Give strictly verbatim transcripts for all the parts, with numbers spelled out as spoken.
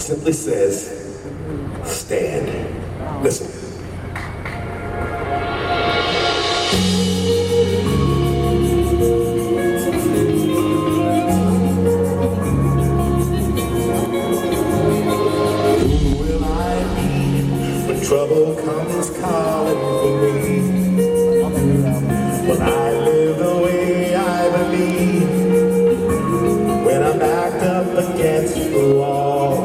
simply says, stand. Listen. Who will I be when trouble comes calling for me? Will I live the way I believe when I'm backed up against the wall?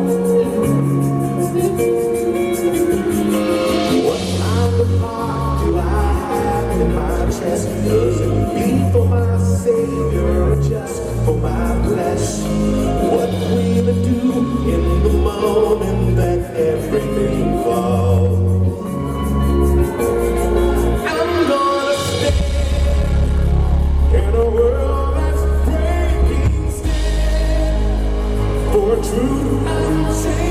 What kind of heart do I have in my chest? Does it beat for my Savior or just for my flesh? What will it do in the moment that everything falls? I'm gonna stand in a world that's breaking, stand for truth and change.